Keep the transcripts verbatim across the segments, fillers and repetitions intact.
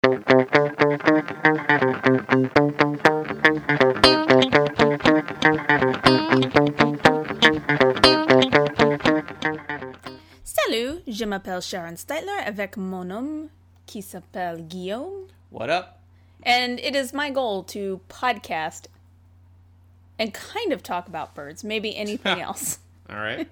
Salut, je m'appelle Sharon Steitler avec mon nom qui s'appelle Guillaume. What up? And it is my goal to podcast and kind of talk about birds, maybe anything else. All right.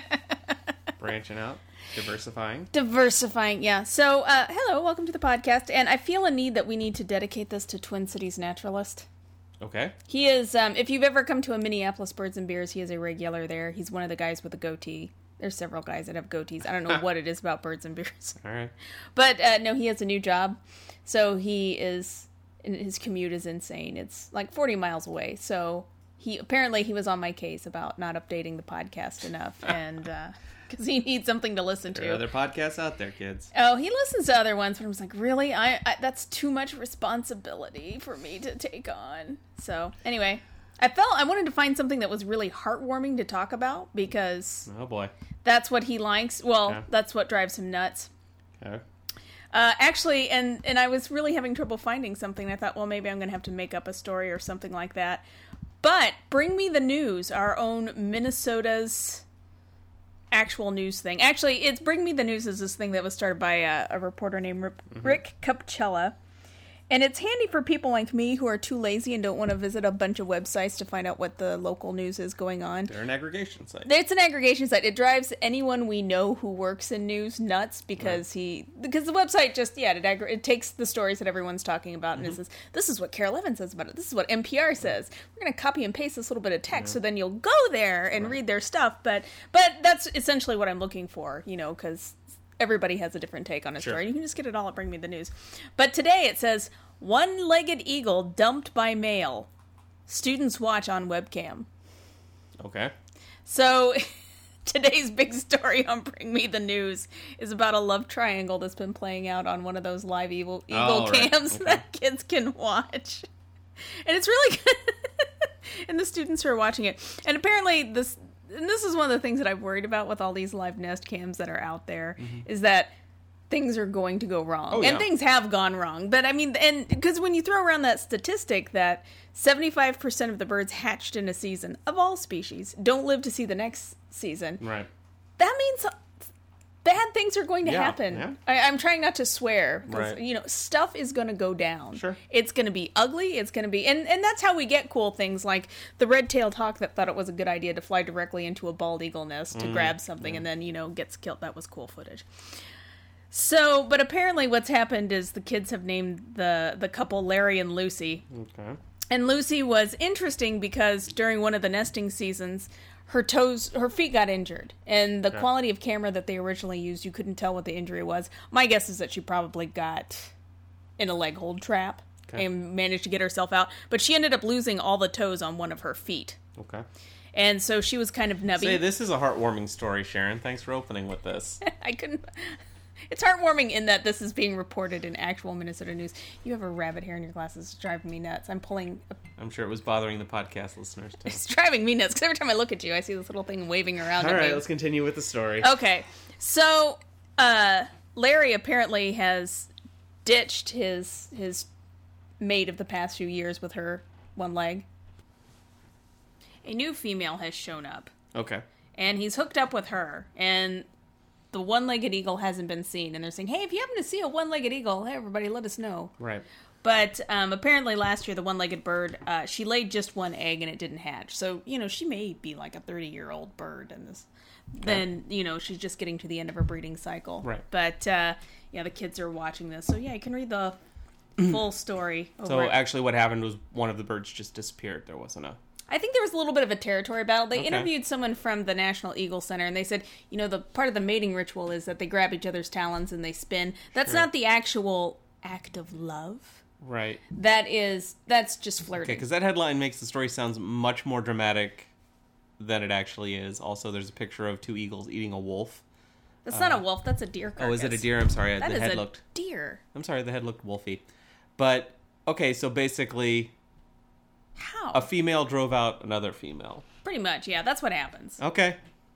Branching out, diversifying. Diversifying, yeah. So, uh, hello, welcome to the podcast. And I feel a need that we need to dedicate this to Twin Cities Naturalist. Okay. He is, um, if you've ever come to a Minneapolis Birds and Beers, he is a regular there. He's one of the guys with a goatee. There's several guys that have goatees. I don't know what it is about birds and beers. All right. But, uh, no, he has a new job. So he is, his commute is insane. It's like forty miles away. So he, apparently he was on my case about not updating the podcast enough. And, uh, because he needs something to listen to. There are other podcasts out there, kids. Oh, he listens to other ones, but I was like, really? I, I that's too much responsibility for me to take on. So, anyway, I felt I wanted to find something that was really heartwarming to talk about because Oh, boy. that's what he likes. Well, Okay. that's what drives him nuts. Okay. Uh, actually, and, and I was really having trouble finding something. I thought, well, maybe I'm going to have to make up a story or something like that. But Bring Me the News, our own Minnesota's actual news thing. Actually, it's Bring Me the News is this thing that was started by a, a reporter named Rick, Mm-hmm. Rick Capcella. And it's handy for people like me who are too lazy and don't want to visit a bunch of websites to find out what the local news is going on. They're an aggregation site. It's an aggregation site. It drives anyone we know who works in news nuts because right. he because the website just yeah it, aggr- it takes the stories that everyone's talking about mm-hmm. and it says this is what Carol Evans says about it. This is what N P R says. We're going to copy and paste this little bit of text yeah. so then you'll go there and right. read their stuff. But but that's essentially what I'm looking for, you know, because everybody has a different take on a sure. story. You can just get it all at Bring Me the News. But today it says one-legged eagle dumped by male. Students watch on webcam. Okay. So, today's big story on Bring Me the News is about a love triangle that's been playing out on one of those live eagle, eagle oh, right. cams okay. that kids can watch. And it's really good. And the students who are watching it. And apparently, this and this is one of the things that I've worried about with all these live nest cams that are out there, mm-hmm. is that things are going to go wrong. Oh, yeah. And things have gone wrong. But I mean, and because when you throw around that statistic that seventy-five percent of the birds hatched in a season of all species don't live to see the next season. Right. That means bad things are going to yeah, happen. Yeah. I, I'm trying not to swear. Because, right. you know, stuff is going to go down. Sure. It's going to be ugly. It's going to be... And, and that's how we get cool things like the red-tailed hawk that thought it was a good idea to fly directly into a bald eagle nest to mm, grab something yeah. and then, you know, gets killed. That was cool footage. So, but apparently what's happened is the kids have named the, the couple Larry and Lucy. Okay. And Lucy was interesting because during one of the nesting seasons, her toes, her feet got injured. And the okay. quality of camera that they originally used, you couldn't tell what the injury was. My guess is that she probably got in a leg hold trap okay. and managed to get herself out. But she ended up losing all the toes on one of her feet. Okay. And so she was kind of nubby. Say, this is a heartwarming story, Sharon. Thanks for opening with this. I couldn't... It's heartwarming in that this is being reported in actual Minnesota news. You have a rabbit hair in your glasses. It's driving me nuts. I'm pulling... A... I'm sure it was bothering the podcast listeners, too. It's driving me nuts, because every time I look at you, I see this little thing waving around All at right, me. let's continue with the story. Okay. So, uh, Larry apparently has ditched his his mate of the past few years with her one leg. A new female has shown up. Okay. And he's hooked up with her, and... the one-legged eagle hasn't been seen, and they're saying, hey, if you happen to see a one-legged eagle, hey, everybody, let us know. Right. But um, apparently last year, the one-legged bird, uh, she laid just one egg, and it didn't hatch. So, you know, she may be like a thirty-year-old bird, and this, okay. then, you know, she's just getting to the end of her breeding cycle. Right. But, uh, yeah, the kids are watching this. So, yeah, you can read the full story. Over so, it. actually, what happened was one of the birds just disappeared. There wasn't a... I think there was a little bit of a territory battle. They okay. interviewed someone from the National Eagle Center, and they said, you know, the part of the mating ritual is that they grab each other's talons and they spin. That's sure. not the actual act of love. Right. That is, that's just flirting. Okay, because that headline makes the story sound much more dramatic than it actually is. Also, there's a picture of two eagles eating a wolf. That's uh, not a wolf, that's a deer carcass. Oh, is it a deer? I'm sorry, that the is head a looked... deer. I'm sorry, the head looked wolfy. But, okay, so basically... How? A female drove out another female. Pretty much, yeah. That's what happens. Okay.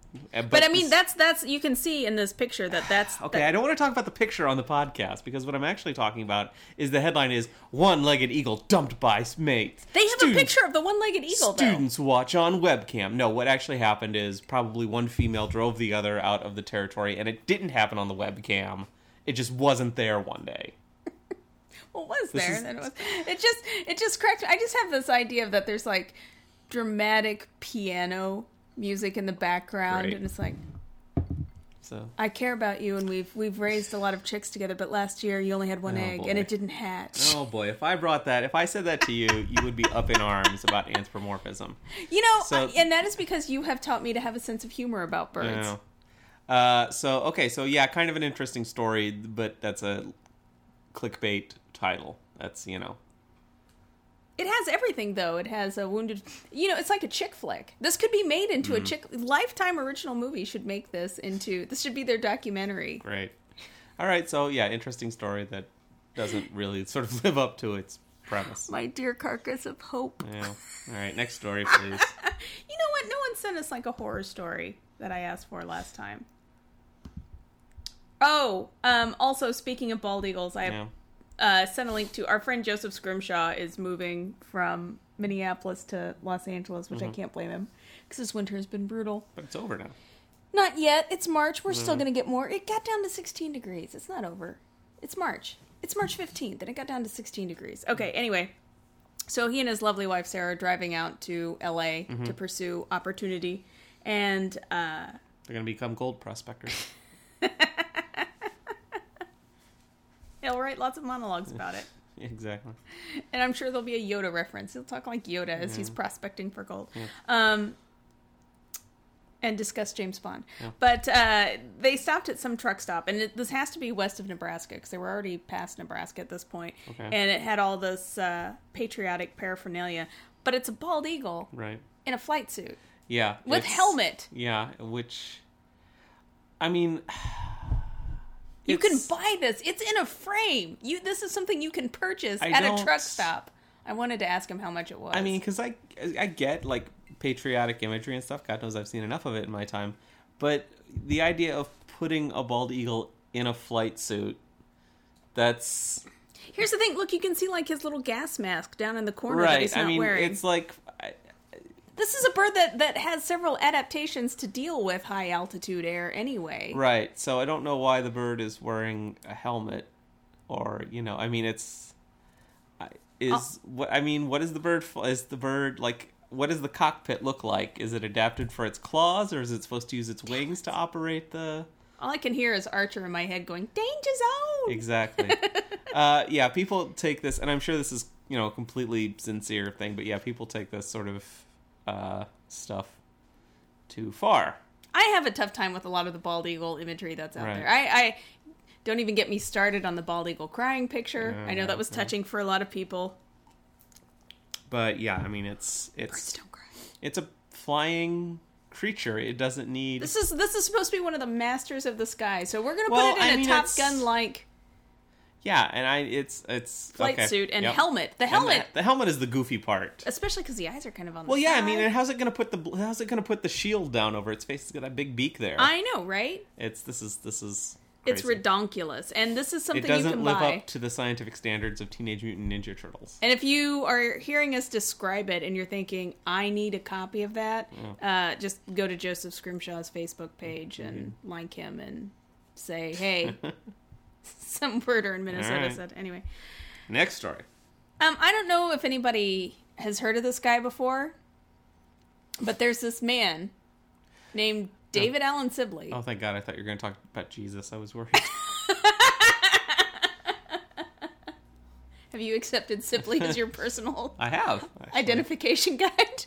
But, But I mean, this- that's that's you can see in this picture that that's Okay, that- I don't want to talk about the picture on the podcast, because what I'm actually talking about is the headline is One-Legged Eagle Dumped by Mate. They have Students, a picture of the one-legged eagle, though. Students watch on webcam. No, what actually happened is probably one female drove the other out of the territory, and it didn't happen on the webcam. It just wasn't there one day. Well, it was This there, is- and then it was. It just, it just cracked. I just have this idea that there's like dramatic piano music in the background, Right. and it's like, So I care about you, and we've we've raised a lot of chicks together, but last year you only had one Oh, egg, boy. and it didn't hatch. Oh boy, if I brought that, if I said that to you, you would be up in arms about anthropomorphism. You know, So- I- and that is because you have taught me to have a sense of humor about birds. You know. Uh, so okay, so yeah, kind of an interesting story, but that's a clickbait title. That's, you know. It has everything, though. It has a wounded... You know, it's like a chick flick. This could be made into Mm-hmm. a chick... Lifetime original movie should make this into... This should be their documentary. Great. All right, so yeah, interesting story that doesn't really sort of live up to its premise. My dear carcass of hope. Yeah. All right, next story, please. You know what? No one sent us, like, a horror story that I asked for last time. Oh, um, also, speaking of bald eagles, I have... Yeah. Uh, sent a link to our friend Joseph Scrimshaw is moving from Minneapolis to Los Angeles, which Mm-hmm. I can't blame him because this winter has been brutal. But it's over now. Not yet. It's March. We're still Mm-hmm. going to get more. It got down to sixteen degrees. It's not over. It's March. It's March fifteenth, and it got down to sixteen degrees. Okay, anyway. So he and his lovely wife, Sarah, are driving out to L A Mm-hmm. to pursue opportunity. And, uh... They're going to become gold prospectors. he'll write lots of monologues about it. Exactly. And I'm sure there'll be a Yoda reference. He'll talk like Yoda as he's prospecting for gold. Yeah. Um, and discuss James Bond. Yeah. But uh, they stopped at some truck stop, and it, this has to be west of Nebraska, because they were already past Nebraska at this point. Okay. And it had all this uh, patriotic paraphernalia. But it's a bald eagle Right. in a flight suit Yeah. with it's- helmet. Yeah, which... I mean... You can it's- buy this. It's in a frame. You This is something you can purchase I at a don't- truck stop. I wanted to ask him how much it was. I mean, because I, I get, like, patriotic imagery and stuff. God knows I've seen enough of it in my time. But the idea of putting a bald eagle in a flight suit, that's... Here's the thing. Look, you can see like his little gas mask down in the corner that Right. he's I not mean, wearing. it's like... I, This is a bird that, that has several adaptations to deal with high altitude air anyway. right. So I don't know why the bird is wearing a helmet. Or, you know, I mean, it's... I- Is... what I mean, what is the bird... fl- Is the bird, like... What does the cockpit look like? Is it adapted for its claws, or is it supposed to use its wings to operate the... All I can hear is Archer in my head going, danger zone! Exactly. uh, yeah, people take this, and I'm sure this is, you know, a completely sincere thing, but yeah, people take this sort of uh, stuff too far. I have a tough time with a lot of the bald eagle imagery that's out Right. there. I, I don't even get me started on the bald eagle crying picture. Yeah, I know that was yeah. touching for a lot of people. But yeah, I mean, it's Birds it's don't cry. it's a flying creature. It doesn't need. This is this is supposed to be one of the masters of the sky, so we're gonna Well, put it in I a mean, Top it's- Gun like Yeah, and I it's it's flight okay. suit and Yep. helmet. The And helmet, the, the helmet is the goofy part. especially because the eyes are kind of on the Well, yeah, I side. mean, and how's it gonna put the how's it gonna put the shield down over its face? It's got that big beak there. I know, right? It's this is this is. It's crazy. redonkulous, and this is something It you doesn't can live buy. up to the scientific standards of Teenage Mutant Ninja Turtles. And if you are hearing us describe it and you're thinking, I need a copy of that, uh, just go to Joseph Scrimshaw's Facebook page and Mm-hmm. like him and say, hey, some birder in Minnesota All right. said. Anyway, Next story. um, I don't know if anybody has heard of this guy before, but there's this man named David Allen Sibley. Oh, thank God! I thought you were going to talk about Jesus. I was worried. Have you accepted Sibley as your personal I have actually. identification guide?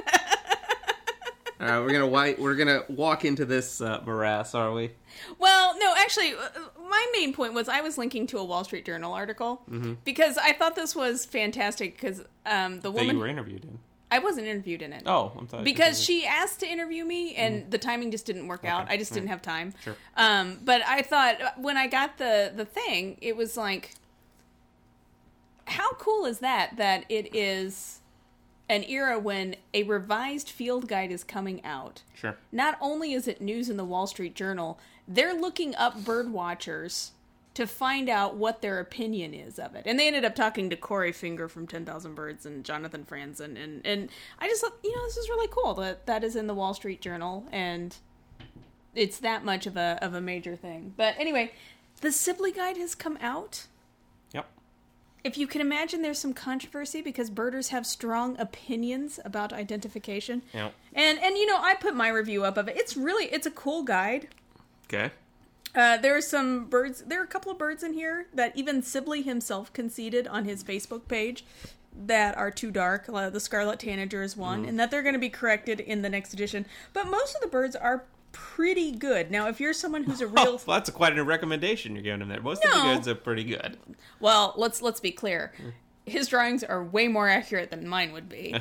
All right, we're gonna wi- we're gonna walk into this uh, morass, are we? Well, no, actually, uh, my main point was I was linking to a Wall Street Journal article Mm-hmm. because I thought this was fantastic because um, the That woman... you were interviewed in. I wasn't interviewed in it. Oh, I'm sorry. Because she asked to interview me, and the timing just didn't work out. Okay. I just didn't Right. have time. Sure. Um, but I thought uh, when I got the, the thing, it was like, how cool is that, that it is an era when a revised field guide is coming out. Sure. Not only is it news in the Wall Street Journal, they're looking up bird watchers to find out what their opinion is of it. And they ended up talking to Corey Finger from ten thousand Birds and Jonathan Franzen. And, and I just thought, you know, this is really cool that that is in the Wall Street Journal. And it's that much of a of a major thing. But anyway, the Sibley Guide has come out. Yep. If you can imagine, there's some controversy because birders have strong opinions about identification. Yep. And, and you know, I put my review up of it. It's really, it's a cool guide. Okay. Uh, there are some birds, there are a couple of birds in here that even Sibley himself conceded on his Facebook page that are too dark. Uh, the Scarlet Tanager is one, mm. and that they're going to be corrected in the next edition. But most of the birds are pretty good. Now, if you're someone who's a real... Oh, well, that's quite a recommendation you're giving him there. Most no. of the goods are pretty good. Well, let's let's be clear. His drawings are way more accurate than mine would be.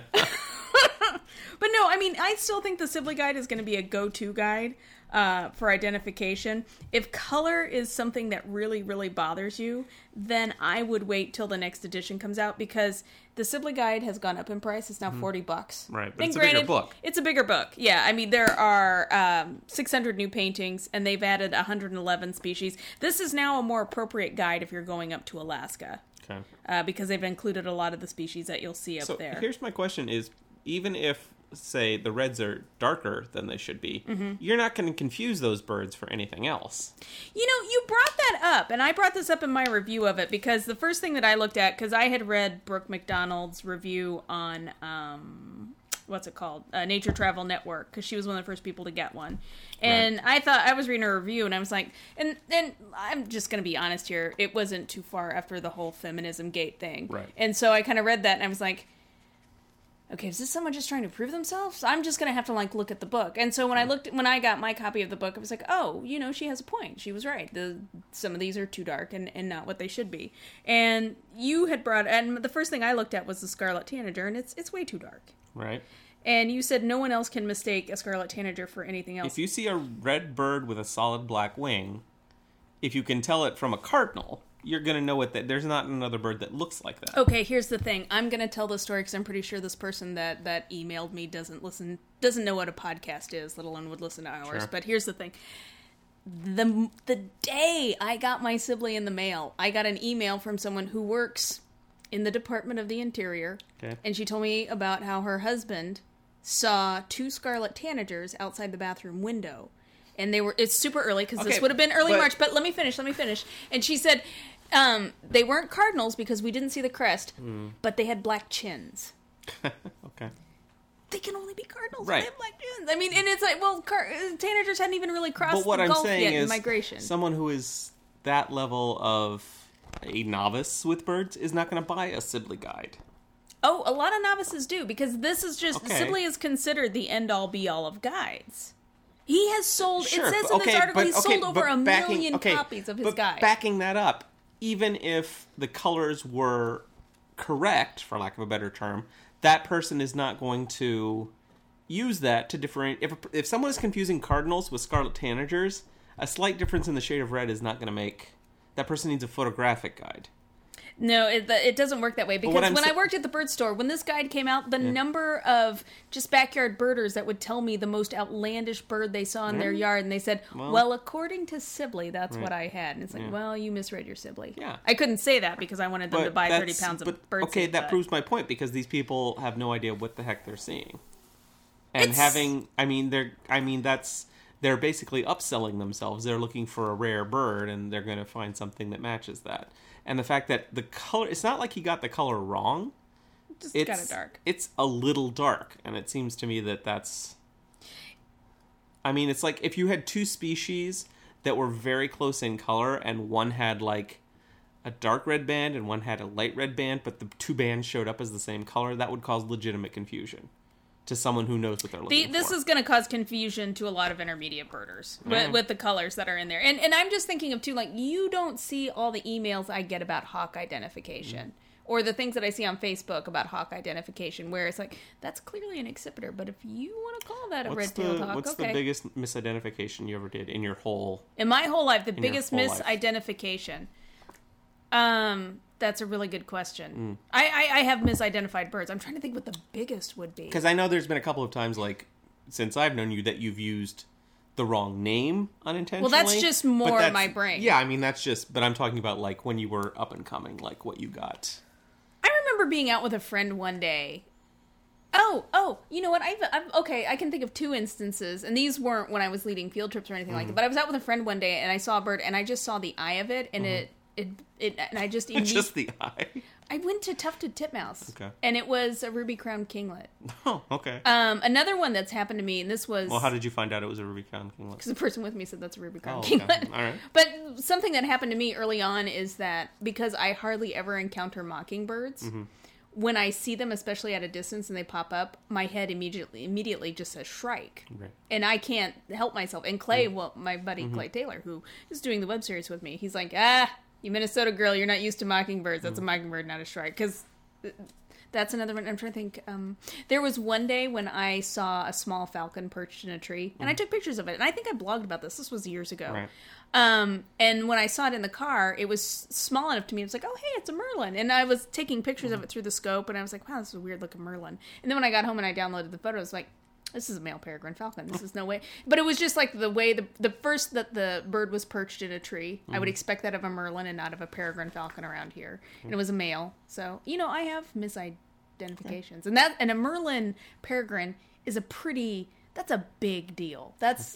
But no, I mean, I still think the Sibley Guide is going to be a go-to guide uh, for identification. If color is something that really, really bothers you, then I would wait till the next edition comes out because the Sibley Guide has gone up in price. It's now mm. forty bucks. Right, but and it's granted, a bigger book. It's a bigger book. Yeah, I mean, there are um, six hundred new paintings, and they've added one hundred eleven species. This is now a more appropriate guide if you're going up to Alaska. Okay. Uh, because they've included a lot of the species that you'll see up so there. Here's my question is, even if, say, the reds are darker than they should be, mm-hmm. you're not going to confuse those birds for anything else. You know, you brought that up, and I brought this up in my review of it, because the first thing that I looked at, because I had read Brooke McDonald's review on, um, what's it called? Uh, Nature Travel Network, because she was one of the first people to get one. And right. I thought, I was reading her review, and I was like, and, and I'm just going to be honest here, it wasn't too far after the whole feminism gate thing. Right. And so I kind of read that, and I was like, okay, is this someone just trying to prove themselves? I'm just going to have to, like, look at the book. And so when I looked, when I got my copy of the book, I was like, oh, you know, she has a point. She was right. The Some of these are too dark and, and not what they should be. And you had brought, and the first thing I looked at was the Scarlet Tanager, and it's it's way too dark. Right. And you said no one else can mistake a Scarlet Tanager for anything else. If you see a red bird with a solid black wing, if you can tell it from a cardinal, you're going to know what that... There's not another bird that looks like that. Okay, here's the thing. I'm going to tell the story because I'm pretty sure this person that, that emailed me doesn't listen, doesn't know what a podcast is, let alone would listen to ours. Sure. But here's the thing. The, the day I got my Sibley in the mail, I got an email from someone who works in the Department of the Interior. Okay. And she told me about how her husband saw two Scarlet Tanagers outside the bathroom window. And they were, it's super early because Okay, this would have been early but- March, but let me finish, let me finish. And she said, um, they weren't cardinals because we didn't see the crest, Mm. but they had black chins. Okay. They can only be cardinals. Right. They have black chins. I mean, and it's like, well, car- tanagers hadn't even really crossed But what the I'm Gulf saying yet is in migration. someone who is that level of a novice with birds is not going to buy a Sibley Guide. Oh, a lot of novices do, because this is just, Okay. Sibley is considered the end-all, be-all of guides. He has sold, Sure, it says but- in this okay, article, but- he's okay, sold over but a backing- million okay, copies of his but guide. Backing that up, even if the colors were correct, for lack of a better term, that person is not going to use that to differentiate. If, if someone is confusing cardinals with Scarlet Tanagers, a slight difference in the shade of red is not going to make... That person needs a photographic guide. No, it, it doesn't work that way, because what when I'm sa- I worked at the bird store, when this guide came out, the Yeah. number of just backyard birders that would tell me the most outlandish bird they saw in their Yeah. yard, and they said, well, Well- according to Sibley, that's Right. what I had. And it's like, Yeah. well, you misread your Sibley. Yeah. I couldn't say that because I wanted them to buy thirty that's- pounds of but, bird Okay, seed, that but- proves my point, because these people have no idea what the heck they're seeing. And It's- having, I mean, they're, I mean, that's, they're basically upselling themselves. They're looking for a rare bird, and they're going to find something that matches that. And the fact that the color, it's not like he got the color wrong. Just It's kind of dark. It's a little dark, and it seems to me that that's... I mean, it's like if you had two species that were very close in color, and one had like a dark red band and one had a light red band, but the two bands showed up as the same color, that would cause legitimate confusion to someone who knows what they're looking The, for. this is going to cause confusion to a lot of intermediate birders Yeah. with, with the colors that are in there. And and I'm just thinking of, too, like, you don't see all the emails I get about hawk identification. Mm-hmm. Or the things that I see on Facebook about hawk identification, where it's like, that's clearly an accipiter, but if you want to call that a What's red-tailed the, hawk, what's okay. the biggest misidentification you ever did in your whole... In my whole life, the in your biggest whole life? misidentification. Um, That's a really good question. Mm. I, I, I have misidentified birds. I'm trying to think what the biggest would be. Because I know there's been a couple of times, like, since I've known you, that you've used the wrong name unintentionally. Well, that's just more that's, my brain. Yeah, I mean, that's just... But I'm talking about, like, when you were up and coming, like, what you got. I remember being out with a friend one day. Oh, oh, you know what? I've, I've okay, I can think of two instances, and these weren't when I was leading field trips or anything mm-hmm. like that, but I was out with a friend one day, and I saw a bird, and I just saw the eye of it, and mm-hmm. it... It, it, and I just immediately... Just the eye? I went to tufted titmouse. Okay. And it was a ruby-crowned kinglet. Oh, okay. Um, another one that's happened to me, and this was... Well, how did you find out it was a ruby-crowned kinglet? Because the person with me said that's a ruby-crowned oh, okay. kinglet. All right. But something that happened to me early on is that because I hardly ever encounter mockingbirds, mm-hmm. when I see them, especially at a distance, and they pop up, my head immediately immediately just says shrike. Right. And I can't help myself. And Clay, mm-hmm. well, my buddy mm-hmm. Clay Taylor, who is doing the web series with me, he's like, ah... You Minnesota girl, you're not used to mockingbirds. That's mm. a mockingbird, not a shrike. Because that's another one. I'm trying to think. Um, there was one day when I saw a small falcon perched in a tree, and mm. I took pictures of it. And I think I blogged about this. This was years ago. Right. Um, and when I saw it in the car, it was small enough to me. It was like, oh, hey, it's a merlin. And I was taking pictures mm. of it through the scope, and I was like, wow, this is a weird-looking merlin. And then when I got home and I downloaded the photo, I was like, this is a male peregrine falcon. This is no way. But it was just like the way the the first that the bird was perched in a tree. Mm-hmm. I would expect that of a merlin and not of a peregrine falcon around here. Mm-hmm. And it was a male. So, you know, I have misidentifications. And that and a merlin peregrine is a pretty, that's a big deal. That's...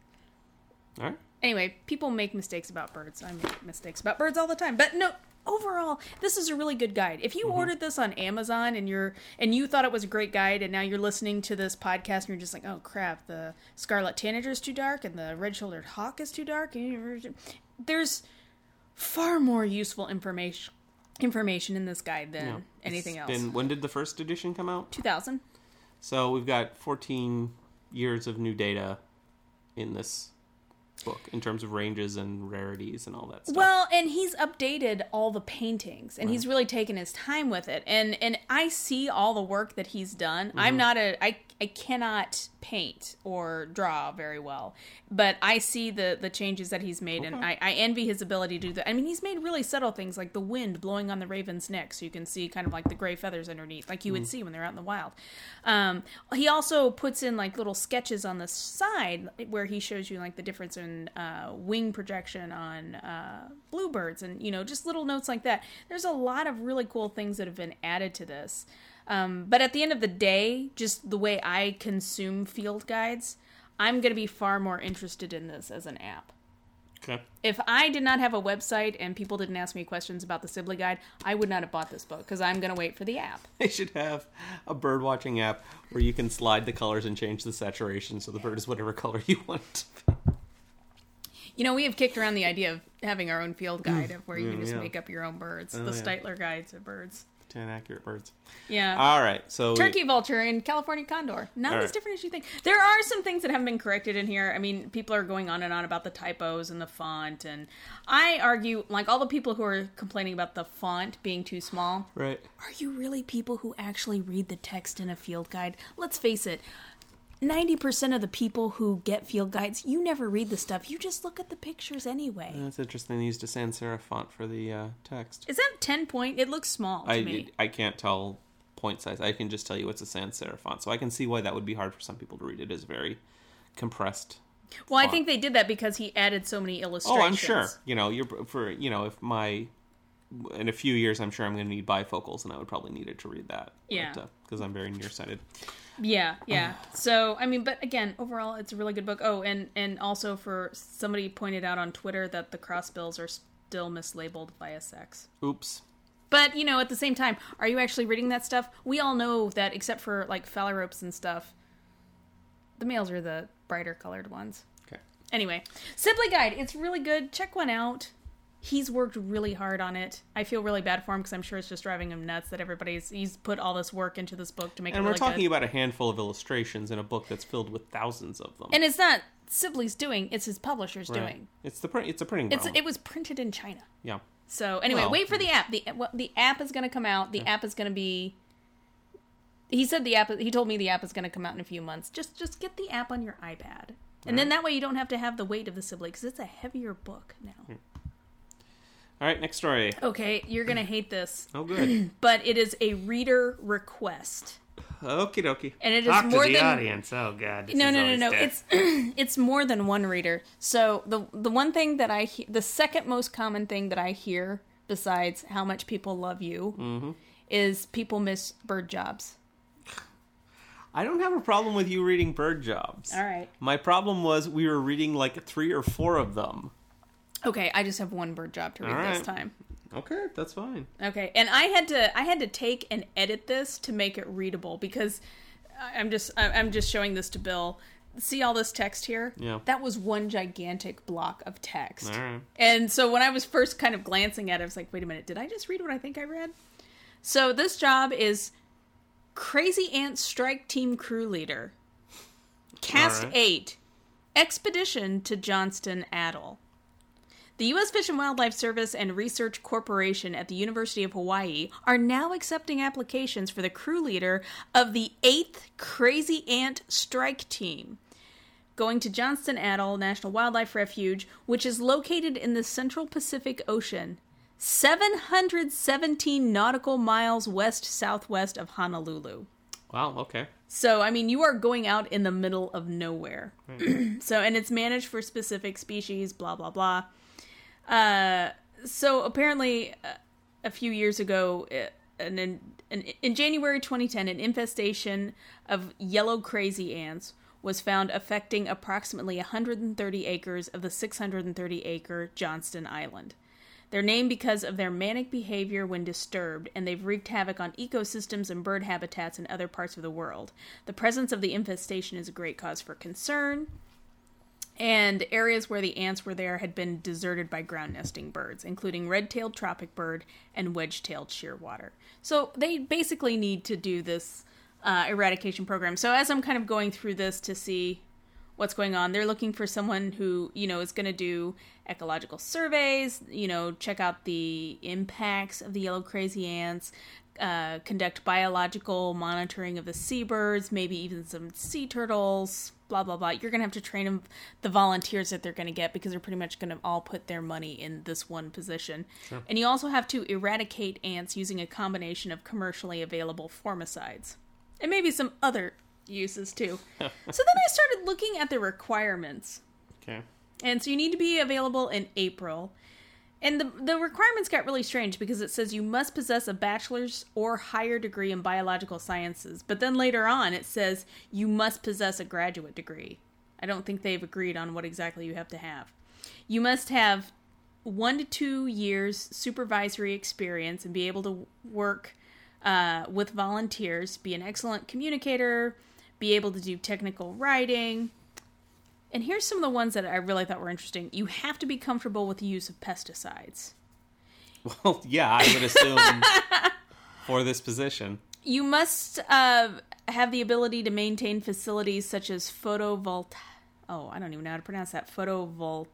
All right. Anyway, people make mistakes about birds. I make mistakes about birds all the time. But no... Overall, this is a really good guide. If you mm-hmm. ordered this on Amazon and you're and you thought it was a great guide, and now you're listening to this podcast and you're just like, oh crap, the scarlet tanager is too dark and the red-shouldered hawk is too dark, there's far more useful information information in this guide than yeah. anything else. And when did the first edition come out? two thousand. So we've got fourteen years of new data in this book in terms of ranges and rarities and all that stuff. Well, and he's updated all the paintings, and right. he's really taken his time with it. And and I see all the work that he's done. Mm-hmm. I'm not a I I cannot paint or draw very well, but I see the the changes that he's made, okay. and I, I envy his ability to do that. I mean, he's made really subtle things like the wind blowing on the raven's neck, so you can see kind of like the gray feathers underneath, like you mm-hmm. would see when they're out in the wild. Um, he also puts in like little sketches on the side where he shows you like the difference in uh, wing projection on uh, bluebirds, and you know, just little notes like that. There's a lot of really cool things that have been added to this. Um, but at the end of the day, just the way I consume field guides, I'm going to be far more interested in this as an app. Okay. If I did not have a website and people didn't ask me questions about the Sibley Guide, I would not have bought this book because I'm going to wait for the app. They should have a bird watching app where you can slide the colors and change the saturation so the bird is whatever color you want it to be. You know, we have kicked around the idea of having our own field guide of where you mm, can just yeah. make up your own birds. Oh, the yeah. Steitler guides of birds. ten accurate birds. Yeah. All right. So turkey vulture and California condor. Not as right. different as you think. There are some things that haven't been corrected in here. I mean, people are going on and on about the typos and the font, and I argue, like all the people who are complaining about the font being too small. Right. Are you really people who actually read the text in a field guide? Let's face it. ninety percent of the people who get field guides, you never read the stuff. You just look at the pictures anyway. That's interesting. They used a sans serif font for the uh, text. Is that ten point? It looks small to I, me. I can't tell point size. I can just tell you it's a sans serif font. So I can see why that would be hard for some people to read. It is very compressed. Well, font. I think they did that because he added so many illustrations. Oh, I'm sure. You know, you're for you know, if my in a few years, I'm sure I'm going to need bifocals, and I would probably need it to read that. Yeah. Because uh, I'm very nearsighted. Yeah, yeah. So, I mean, but again, overall, it's a really good book. Oh, and, and also for somebody pointed out on Twitter that the crossbills are still mislabeled via sex. Oops. But, you know, at the same time, are you actually reading that stuff? We all know that except for, like, phalaropes and stuff, the males are the brighter colored ones. Okay. Anyway, Sibley Guide. It's really good. Check one out. He's worked really hard on it. I feel really bad for him because I'm sure it's just driving him nuts that everybody's he's put all this work into this book to make and it really good. And we're talking good. about a handful of illustrations in a book that's filled with thousands of them. And it's not Sibley's doing; it's his publisher's right. doing. It's the print. It's a printing. It's it was printed in China. Yeah. So anyway, well, wait for yeah. the app. the well, The app is going to come out. The yeah. app is going to be. He said the app. He told me the app is going to come out in a few months. Just just get the app on your iPad, and right. then that way you don't have to have the weight of the Sibley because it's a heavier book now. Hmm. All right, next story. Okay, you're going to hate this. Oh, good. But it is a reader request. Okie dokie. And it is Talk more to the than audience. Oh God. This no, is no, no, always no. death. It's it's more than one reader. So the the one thing that I he- the second most common thing that I hear besides how much people love you Mm-hmm. is people miss bird jobs. I don't have a problem with you reading bird jobs. All right. My problem was we were reading like three or four of them. Okay, I just have one bird job to read All this right. time. Okay, that's fine. Okay, and I had to I had to take and edit this to make it readable because I'm just I'm just showing this to Bill. See all this text here? Yeah. That was one gigantic block of text. All right. And so when I was first kind of glancing at it, I was like, wait a minute, did I just read what I think I read? So this job is Crazy Ant Strike Team Crew Leader. Cast All right. eight. Expedition to Johnston Atoll. The U S Fish and Wildlife Service and Research Corporation at the University of Hawaii are now accepting applications for the crew leader of the eighth Crazy Ant Strike Team, going to Johnston Atoll National Wildlife Refuge, which is located in the Central Pacific Ocean, seven hundred seventeen nautical miles west-southwest of Honolulu. Wow, okay. So, I mean, you are going out in the middle of nowhere. So, and it's managed for specific species, blah, blah, blah. Uh, so apparently, uh, a few years ago, uh, an, an, in January twenty ten, an infestation of yellow crazy ants was found affecting approximately one hundred thirty acres of the six hundred thirty acre Johnston Island. They're named because of their manic behavior when disturbed, and they've wreaked havoc on ecosystems and bird habitats in other parts of the world. The presence of the infestation is a great cause for concern. And areas where the ants were there had been deserted by ground nesting birds, including red-tailed tropic bird and wedge-tailed shearwater. So they basically need to do this uh, eradication program. So as I'm kind of going through this to see what's going on, they're looking for someone who, you know, is going to do ecological surveys, you know, check out the impacts of the yellow crazy ants, uh, conduct biological monitoring of the seabirds, maybe even some sea turtles, blah, blah, blah. You're going to have to train them, the volunteers that they're going to get, because they're pretty much going to all put their money in this one position. Sure. And you also have to eradicate ants using a combination of commercially available formicides. And maybe some other uses, too. So then I started looking at the requirements. Okay. And so you need to be available in April. And the the requirements got really strange because it says you must possess a bachelor's or higher degree in biological sciences. But then later on it says you must possess a graduate degree. I don't think they've agreed on what exactly you have to have. You must have one to two years supervisory experience and be able to work uh, with volunteers, be an excellent communicator, be able to do technical writing. And here's some of the ones that I really thought were interesting. You have to be comfortable with the use of pesticides. Well, yeah, I would assume for this position. You must uh, have the ability to maintain facilities such as photovoltaic. Oh, I don't even know how to pronounce that. Photovoltaic?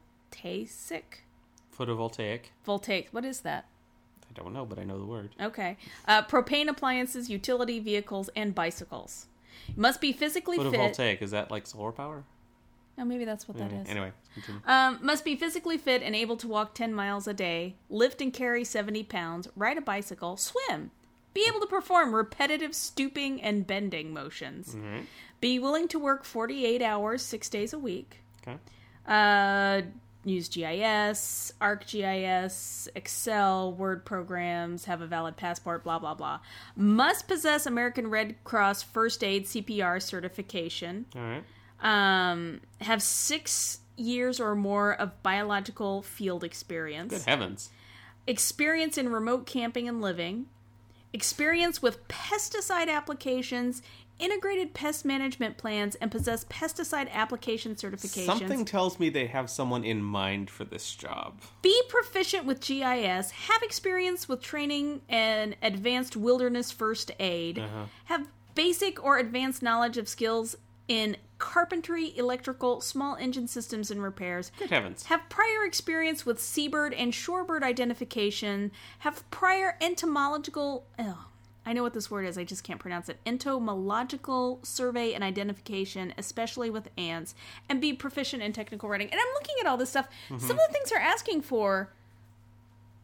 Photovoltaic. Voltaic. What is that? I don't know, but I know the word. Okay. Uh, propane appliances, utility vehicles, and bicycles. You must be physically fit. Photovoltaic, is that like solar power? Oh, maybe that's what that Anyway, is. Anyway, continue. Um, must be physically fit and able to walk ten miles a day, lift and carry seventy pounds, ride a bicycle, swim. Be able to perform repetitive stooping and bending motions. Mm-hmm. Be willing to work forty-eight hours, six days a week. Okay. Uh, use G I S, ArcGIS, Excel, Word programs, have a valid passport, blah, blah, blah. Must possess American Red Cross First Aid C P R certification. All right. Um, have six years or more of biological field experience. Good heavens. Experience in remote camping and living. Experience with pesticide applications, integrated pest management plans, and possess pesticide application certifications. Something tells me they have someone in mind for this job. Be proficient with G I S. Have experience with training and advanced wilderness first aid. Uh-huh. Have basic or advanced knowledge of skills in carpentry, electrical, small engine systems, and repairs. Good heavens. Have prior experience with seabird and shorebird identification. Have prior entomological... Oh, I know what this word is, I just can't pronounce it. Entomological survey and identification, especially with ants. And be proficient in technical writing. And I'm looking at all this stuff. Mm-hmm. Some of the things they're asking for...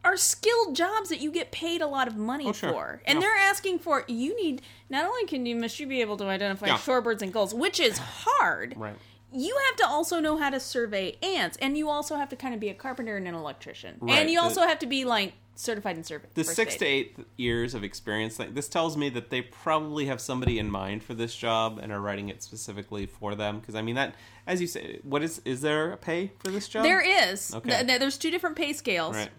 are skilled jobs that you get paid a lot of money Oh, sure. for. And Yeah. they're asking for, you need, not only can you, must you be able to identify Yeah. shorebirds and gulls, which is hard. Right. You have to also know how to survey ants, and you also have to kind of be a carpenter and an electrician. Right. And you The- also have to be, like, certified in survey. The first six aid. to eight years of experience, like, this tells me that they probably have somebody in mind for this job and are writing it specifically for them. Because, I mean, that, as you say, what is, is there a pay for this job? There is. Okay. Th- th- there's two different pay scales. Right.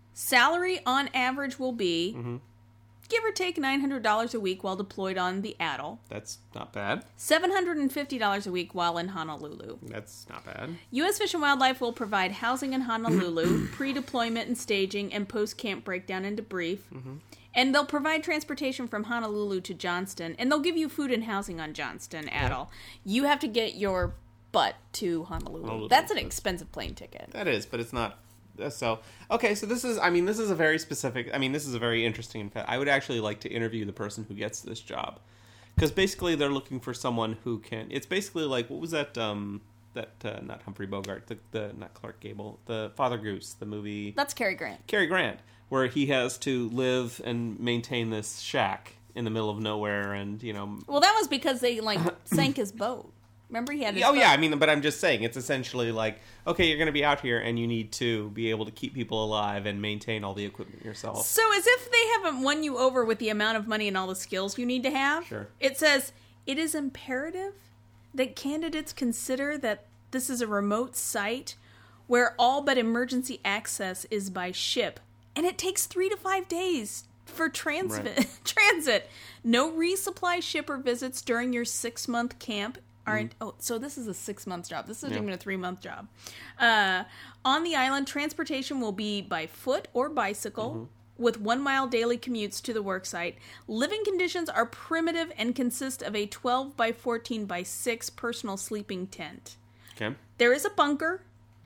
Salary on average will be, Mm-hmm. give or take, nine hundred dollars a week while deployed on the Atoll. That's not bad. seven hundred fifty dollars a week while in Honolulu. That's not bad. U S Fish and Wildlife will provide housing in Honolulu, pre-deployment and staging, and post-camp breakdown and debrief. Mm-hmm. And they'll provide transportation from Honolulu to Johnston, and they'll give you food and housing on Johnston Atoll. You have to get your butt to Honolulu. Honolulu. That's an expensive plane ticket. That is, but it's not. So, okay, so this is, I mean, this is a very specific, I mean, this is a very interesting, in fact, I would actually like to interview the person who gets this job. Because basically they're looking for someone who can, it's basically like, what was that, um, that, uh, not Humphrey Bogart, the, the, not Clark Gable, the Father Goose, the movie. That's Cary Grant. Cary Grant, where he has to live and maintain this shack in the middle of nowhere and, you know. Well, that was because they, like, sank his boat. Remember he had his Oh, boat? yeah, I mean, but I'm just saying, it's essentially like, okay, you're going to be out here and you need to be able to keep people alive and maintain all the equipment yourself. So as if they haven't won you over with the amount of money and all the skills you need to have. Sure. It says, it is imperative that candidates consider that this is a remote site where all but emergency access is by ship. And it takes three to five days for transit. Right. transit. No resupply ship or visits during your six-month camp. Aren't, oh, so this is a six-month job. This isn't Yeah. even a three-month job. Uh, on the island, transportation will be by foot or bicycle, Mm-hmm. with one-mile daily commutes to the worksite. Living conditions are primitive and consist of a twelve by fourteen by six personal sleeping tent. Okay. There is a bunker,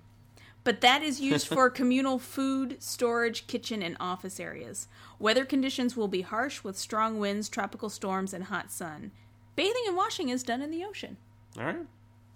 but that is used for communal food, storage, kitchen, and office areas. Weather conditions will be harsh with strong winds, tropical storms, and hot sun. Bathing and washing is done in the ocean. All right.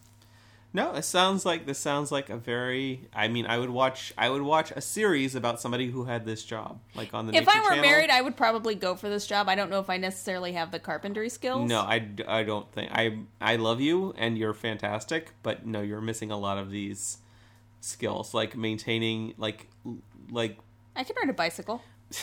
No, it sounds like this sounds like a very. I mean, I would watch. I would watch a series about somebody who had this job, like on the. If Nature I were Channel. married, I would probably go for this job. I don't know if I necessarily have the carpentry skills. No, I, d- I don't think I. I love you and you're fantastic, but no, you're missing a lot of these skills, like maintaining, like, like. I could ride a bicycle.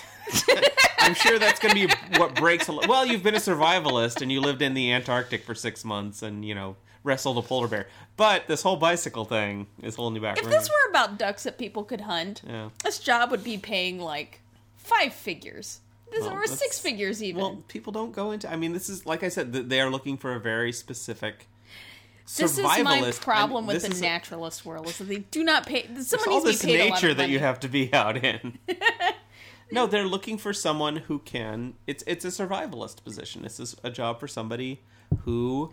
I'm sure that's going to be what breaks a lot. Well, you've been a survivalist and you lived in the Antarctic for six months and, you know, wrestled a polar bear. But this whole bicycle thing is holding you back. If this were about ducks that people could hunt, Yeah. this job would be paying like five figures. This, Well, or that's- six figures even. Well, people don't go into. I mean, this is, like I said, th- they are looking for a very specific this is survivalist. my problem and with this the is a- naturalist world, is that they do not pay. Someone It's needs all to be this paid a lot nature of that money. you have to be out in. No, they're looking for someone who can. It's it's a survivalist position. This is a job for somebody who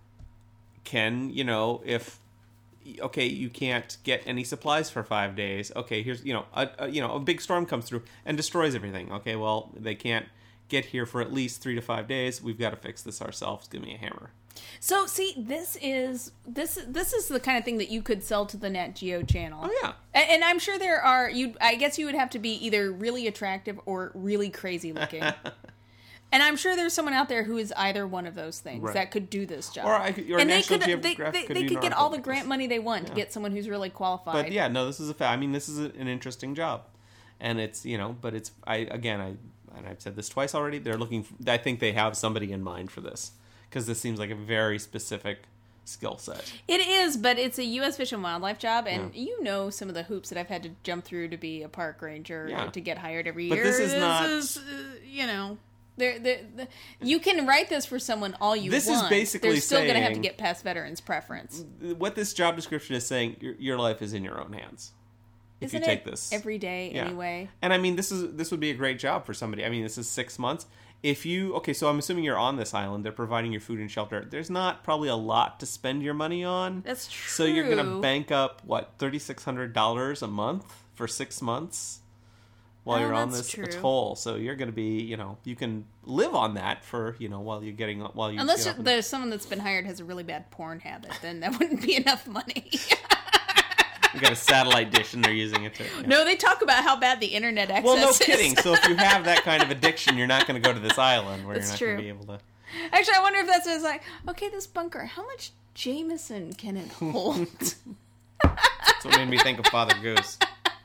can, you know, if okay, you can't get any supplies for five days. Okay, here's you know, a, a you know, a big storm comes through and destroys everything. Okay, well, they can't get here for at least three to five days. We've got to fix this ourselves. Give me a hammer. So, see, this is this this is the kind of thing that you could sell to the Nat Geo channel. Oh yeah. And, and I'm sure there are. You, I guess you would have to be either really attractive or really crazy looking. And I'm sure there's someone out there who is either one of those things Right. that could do this job. Or I could- or and they National could, they, Geographic they, could they do could an get article all the about grant this. money they want Yeah. to get someone who's really qualified. But yeah, no, this is a fa- I mean, this is a, an interesting job, and it's you know, but it's I again I and I've said this twice already. They're looking. For, I think they have somebody in mind for this because this seems like a very specific skill set. It is, but it's a U S Fish and Wildlife job, and Yeah. you know some of the hoops that I've had to jump through to be a park ranger Yeah. to get hired every But year. this is not- is, uh, you know, they're, they're, they're- you can write this for someone all you This is want. basically They're still going to have to saying- get past veterans preference. What this job description is saying, your, your life is in your own hands. If Isn't you take it this every day Yeah. anyway? And I mean, this is this would be a great job for somebody. I mean, this is six months. If you okay, so I'm assuming you're on this island. They're providing your food and shelter. There's not probably a lot to spend your money on. That's true. So you're gonna bank up what thirty six hundred dollars a month for six months while Oh, you're on that's this true. atoll. So you're gonna be, you know, you can live on that for you know while you're getting while you Unless get off and- there's someone that's been hired has a really bad porn habit, then that wouldn't be enough money. We got a satellite dish and they're using it to... Yeah. No, they talk about how bad the internet access Well, no is. kidding. So if you have that kind of addiction, you're not going to go to this island where That's you're not true. going to be able to... Actually, I wonder if that's what it's like, okay, this bunker, how much Jameson can it hold? That's what made me think of Father Goose.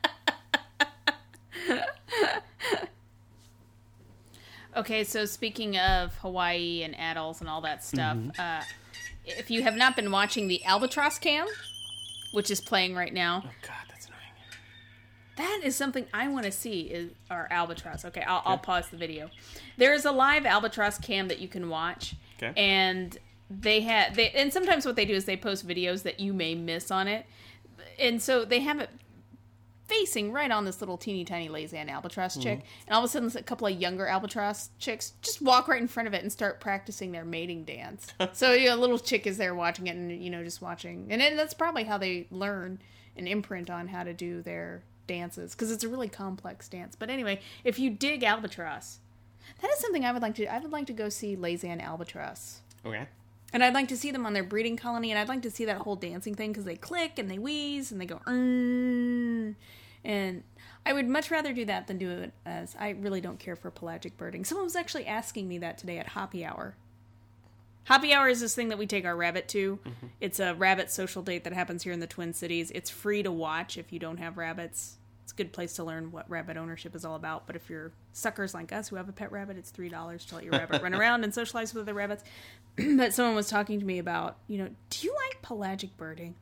Okay, so speaking of Hawaii and atolls and all that stuff, Mm-hmm. uh, if you have not been watching the Albatross Cam, which is playing right now, Oh, God, that's annoying. that is something I want to see, is our Albatross. Okay, I'll, I'll pause the video. There is a live Albatross Cam that you can watch, Okay. and they have, they, and sometimes what they do is they post videos that you may miss on it, and so they have it facing right on this little teeny tiny Laysan albatross chick, Mm-hmm. and all of a sudden a couple of younger albatross chicks just walk right in front of it and start practicing their mating dance. So you know, a little chick is there watching it and you know just watching, and then that's probably how they learn and imprint on how to do their dances, because it's a really complex dance. But anyway, if you dig albatross, that is something I would like to. I would like to go see Laysan albatross. Okay. And I'd like to see them on their breeding colony, and I'd like to see that whole dancing thing, because they click and they wheeze and they go, mm, and I would much rather do that than do it as, I really don't care for pelagic birding. Someone was actually asking me that today at Hoppy Hour. Hoppy Hour is this thing that we take our rabbit to. Mm-hmm. It's a rabbit social date that happens here in the Twin Cities. It's free to watch if you don't have rabbits. It's a good place to learn what rabbit ownership is all about. But if you're suckers like us who have a pet rabbit, it's three dollars to let your rabbit run around and socialize with other rabbits. But someone was talking to me about, you know, do you like pelagic birding?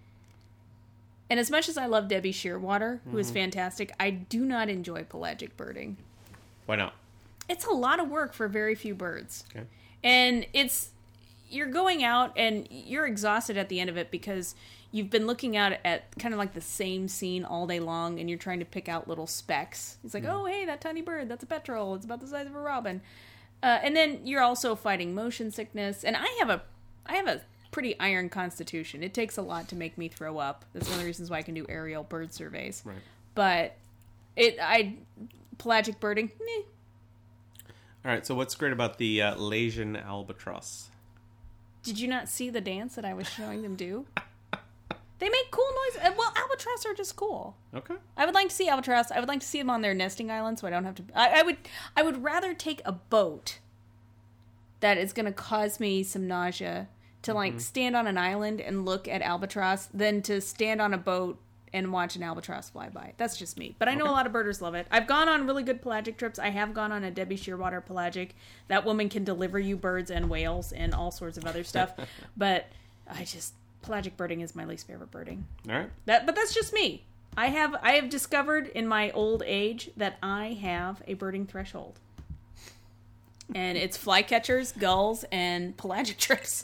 And as much as I love Debbie Shearwater, who mm-hmm. is fantastic, I do not enjoy pelagic birding. Why not? It's a lot of work for very few birds. Okay. And it's, you're going out and you're exhausted at the end of it because you've been looking out at kind of like the same scene all day long, and you're trying to pick out little specks. It's like, mm. oh, hey, that tiny bird, that's a petrel. It's about the size of a robin. Uh, and then you're also fighting motion sickness. And I have a, I have a pretty iron constitution. It takes a lot to make me throw up. That's one of the reasons why I can do aerial bird surveys. Right. But it, I, pelagic birding, meh. All right. So what's great about the uh, Laysan albatross? Did you not see the dance that I was showing them do? They make cool noises. Well, albatross are just cool. Okay. I would like to see albatross. I would like to see them on their nesting island, so I don't have to. I, I would. I would rather take a boat that is going to cause me some nausea to like mm-hmm. stand on an island and look at albatross than to stand on a boat and watch an albatross fly by. That's just me. But I know okay. a lot of birders love it. I've gone on really good pelagic trips. I have gone on a Debbie Shearwater pelagic. That woman can deliver you birds and whales and all sorts of other stuff. But I just. Pelagic birding is my least favorite birding. All right. That, but that's just me. I have I have discovered in my old age that I have a birding threshold. And it's flycatchers, gulls, and pelagic trips.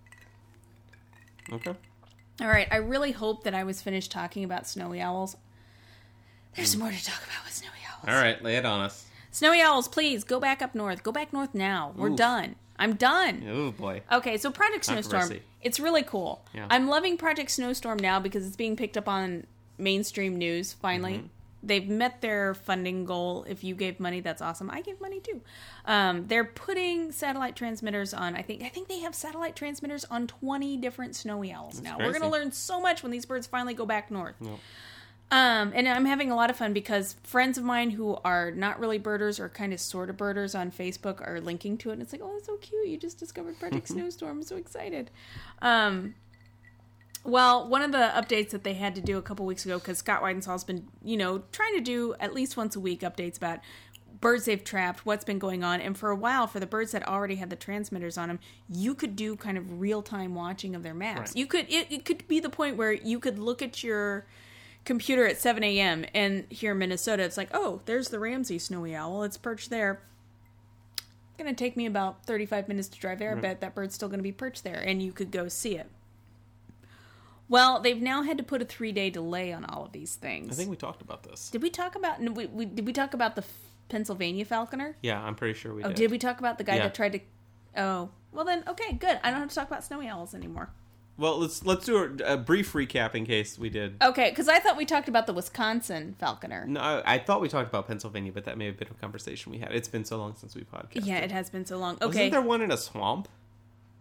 Okay. All right. I really hope that I was finished talking about snowy owls. There's mm. more to talk about with snowy owls. All right. Lay it on us. Snowy owls, please, go back up north. Go back north now. We're Oof. done. I'm done. Oh, boy. Okay, so Project Snowstorm, it's really cool. Yeah. I'm loving Project Snowstorm now because it's being picked up on mainstream news, finally. Mm-hmm. They've met their funding goal. If you gave money, that's awesome. I gave money, too. Um, they're putting satellite transmitters on, I think I think they have satellite transmitters on twenty different snowy owls that's now. crazy. We're going to learn so much when these birds finally go back north. Yep. Um, and I'm having a lot of fun because friends of mine who are not really birders or kind of sort of birders on Facebook are linking to it. And it's like, oh, that's so cute. You just discovered Project Snowstorm. I'm so excited. Um, well, one of the updates that they had to do a couple weeks ago, because Scott Weidensaul's been, you know, trying to do at least once a week updates about birds they've trapped, what's been going on. And for a while, for the birds that already had the transmitters on them, you could do kind of real-time watching of their maps. Right. You could, it, it could be the point where you could look at your computer at seven a.m. and here in Minnesota, it's like, oh, there's the Ramsey snowy owl. It's perched there. It's going to take me about thirty-five minutes to drive there. Right. I bet that bird's still going to be perched there, and you could go see it. Well, they've now had to put a three-day delay on all of these things. I think we talked about this. Did we talk about, we, we, did we talk about the Pennsylvania falconer? Yeah, I'm pretty sure we oh, did. Oh, did we talk about the guy yeah. that tried to, oh, well then, okay, good. I don't have to talk about snowy owls anymore. Well, let's let's do a, a brief recap in case we did. Okay, because I thought we talked about the Wisconsin falconer. No, I, I thought we talked about Pennsylvania, but that may have been a conversation we had. It's been so long since we podcasted. Yeah, it has been so long. Okay. Wasn't there one in a swamp?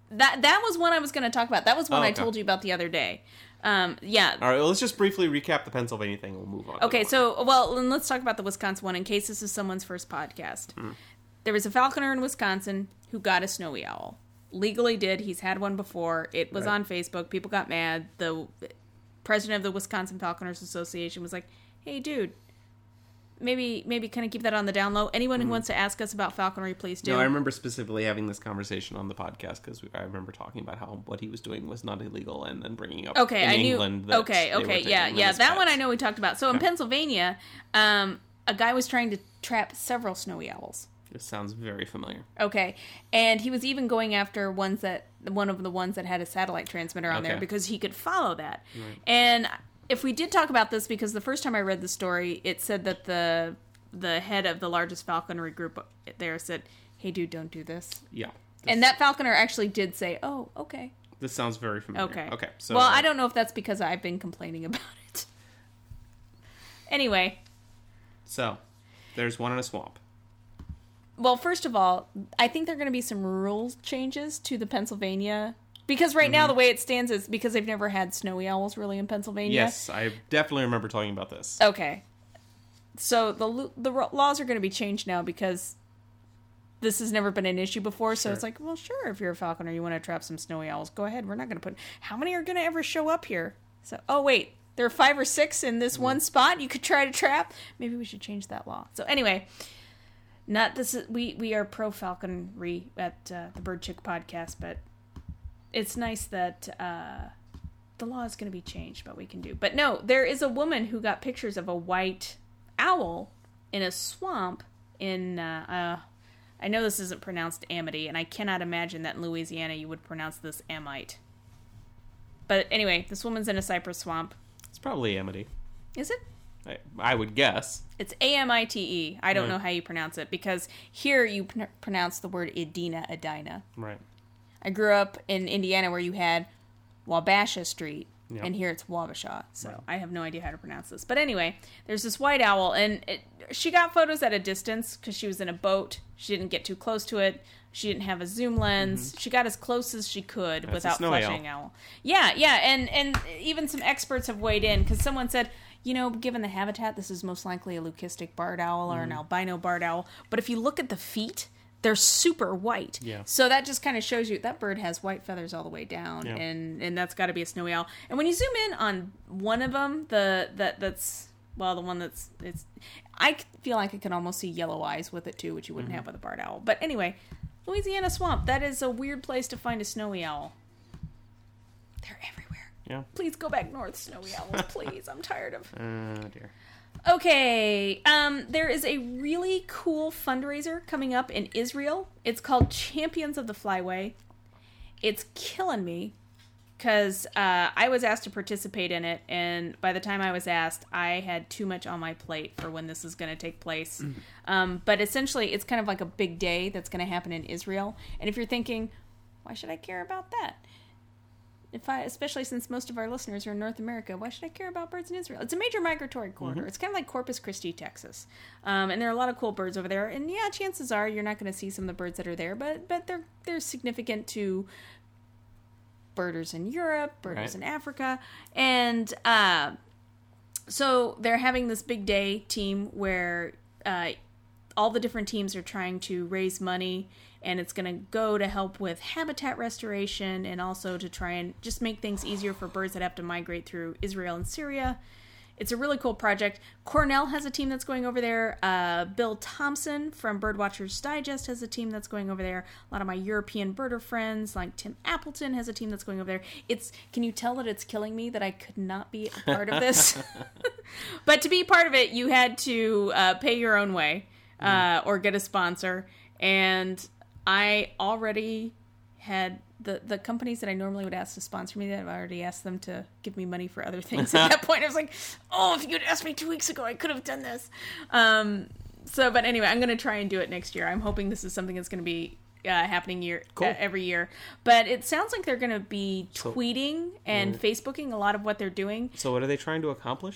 that that was one I was going to talk about. That was one Oh, I okay. told you about the other day. Um, yeah. All right, well, let's just briefly recap the Pennsylvania thing and we'll move on. to Okay, the so, well, then let's talk about the Wisconsin one in case this is someone's first podcast. Mm. There was a falconer in Wisconsin who got a snowy owl. Legally did. He's had one before. It was Right. on Facebook. People got mad. The president of the Wisconsin Falconers Association was like, hey, dude, maybe maybe kind of keep that on the down low. Anyone who wants to ask us about falconry, please do. No, I remember specifically having this conversation on the podcast because I remember talking about how what he was doing was not illegal and then bringing up Okay, in I knew. England that Okay, they were okay, taking yeah, them yeah. as That one pets. I know we talked about. So in Okay. Pennsylvania, um, a guy was trying to trap several snowy owls. This sounds very familiar. Okay, and he was even going after ones that one of the ones that had a satellite transmitter on there Okay. because he could follow that. Right. And if we did talk about this, because the first time I read the story, it said that the the head of the largest falconry group there said, "Hey, dude, don't do this." Yeah. This, And that falconer actually did say, "Oh, okay, this sounds very familiar. okay, Okay. So well, I don't know if that's because I've been complaining about it. Anyway. So there's one in a swamp. Well, first of all, I think there are going to be some rules changes to the Pennsylvania. Because right Mm-hmm. now, the way it stands is because they've never had snowy owls really in Pennsylvania. Yes, I definitely remember talking about this. Okay. So the lo- the ro- laws are going to be changed now because this has never been an issue before. So Sure. it's like, well, sure, if you're a falconer, you want to trap some snowy owls, go ahead. We're not going to put... How many are going to ever show up here? So, oh, wait. There are five or six in this one spot you could try to trap? Maybe we should change that law. So anyway... Not this. Is, we we are pro falconry at uh, the Bird Chick podcast, but it's nice that uh, the law is going to be changed. But we can do. But no, there is a woman who got pictures of a white owl in a swamp in. Uh, uh, I know this isn't pronounced Amity, and I cannot imagine that in Louisiana you would pronounce this Amite. But anyway, this woman's in a cypress swamp. It's probably Amity. Is it? I, I would guess. It's A M I T E. I don't Right. know how you pronounce it because here you pr- pronounce the word Edina, Edina. Right. I grew up in Indiana where you had Wabasha Street, Yep. and here it's Wabasha. So Right. I have no idea how to pronounce this. But anyway, there's this white owl, and it, she got photos at a distance because she was in a boat. She didn't get too close to it. She didn't have a zoom lens. Mm-hmm. She got as close as she could That's a without snowy flushing owl. Yeah, yeah, and, and even some experts have weighed in because someone said, you know, given the habitat, this is most likely a leucistic barred owl or an Mm-hmm. albino barred owl. But if you look at the feet, they're super white. Yeah. So that just kind of shows you that bird has white feathers all the way down, Yeah. and and that's got to be a snowy owl. And when you zoom in on one of them, the that that's well, the one that's it's, I feel like I can almost see yellow eyes with it too, which you wouldn't Mm-hmm. have with a barred owl. But anyway, Louisiana swamp. That is a weird place to find a snowy owl. They're everywhere. Yeah. Please go back north, snowy owls. Please, I'm tired of. Oh, dear. Okay, um, there is a really cool fundraiser coming up in Israel. It's called Champions of the Flyway. It's killing me because uh, I was asked to participate in it, and by the time I was asked, I had too much on my plate for when this is going to take place. Um, but essentially, it's kind of like a big day that's going to happen in Israel. And if you're thinking, why should I care about that? If I, especially since most of our listeners are in North America, why should I care about birds in Israel? It's a major migratory corridor. Mm-hmm. It's kind of like Corpus Christi, Texas, um, and there are a lot of cool birds over there. And yeah, chances are you're not going to see some of the birds that are there, but but they're they're significant to birders in Europe, birders Right. in Africa, and uh, so they're having this big day team where uh, all the different teams are trying to raise money. And it's going to go to help with habitat restoration and also to try and just make things easier for birds that have to migrate through Israel and Syria. It's a really cool project. Cornell has a team that's going over there. Uh, Bill Thompson from Birdwatchers Digest has a team that's going over there. A lot of my European birder friends, like Tim Appleton, has a team that's going over there. It's can you tell that it's killing me that I could not be a part of this? But to be part of it, you had to uh, pay your own way uh, or get a sponsor. And I already had the, the companies that I normally would ask to sponsor me, that I've already asked them to give me money for other things. At that point, I was like, oh, if you'd asked me two weeks ago, I could have done this. Um, so, but anyway, I'm going to try and do it next year. I'm hoping this is something that's going to be uh, happening year Cool. uh, every year. But it sounds like they're going to be So- tweeting and Right. Facebooking a lot of what they're doing. So what are they trying to accomplish?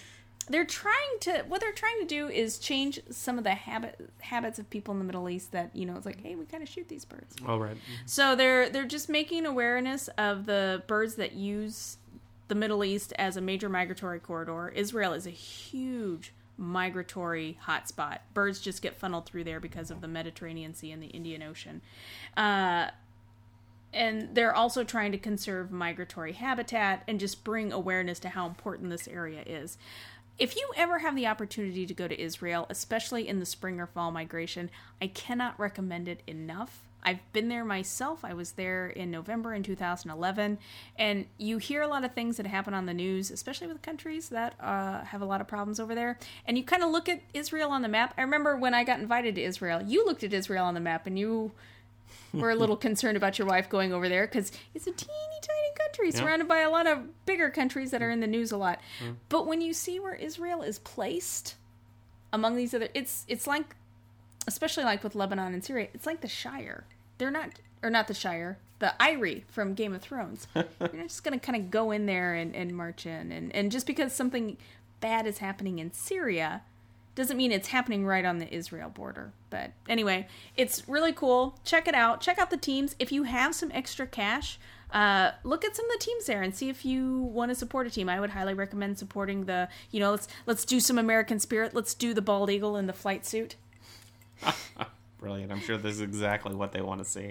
they're trying to what they're trying to do is change some of the habit habits of people in the Middle East that, you know, it's like, hey, we kind of shoot these birds. Oh, right. So they're they're just making awareness of the birds that use the Middle East as a major migratory corridor. Israel is a huge migratory hotspot. Birds just get funneled through there because of the Mediterranean Sea and the Indian Ocean. Uh, and they're also trying to conserve migratory habitat and just bring awareness to how important this area is. If you ever have the opportunity to go to Israel, especially in the spring or fall migration, I cannot recommend it enough. I've been there myself. I was there in November in two thousand eleven, and you hear a lot of things that happen on the news, especially with countries that uh, have a lot of problems over there. And you kind of look at Israel on the map. I remember when I got invited to Israel, you looked at Israel on the map, and you were a little concerned about your wife going over there because it's a teeny tiny country surrounded yeah. by a lot of bigger countries that are in the news a lot. Mm. But when you see where Israel is placed among these other, it's it's like, especially like with Lebanon and Syria, it's like the Shire. They're not, or not the Shire, the Eyrie from Game of Thrones. You're not just going to kind of go in there and, and march in. And, and just because something bad is happening in Syria doesn't mean it's happening right on the Israel border. But anyway, it's really cool. Check it out. Check out the teams. If you have some extra cash, uh, look at some of the teams there and see if you want to support a team. I would highly recommend supporting the, you know, let's let's do some American Spirit. Let's do the bald eagle in the flight suit. Brilliant. I'm sure this is exactly what they want to see.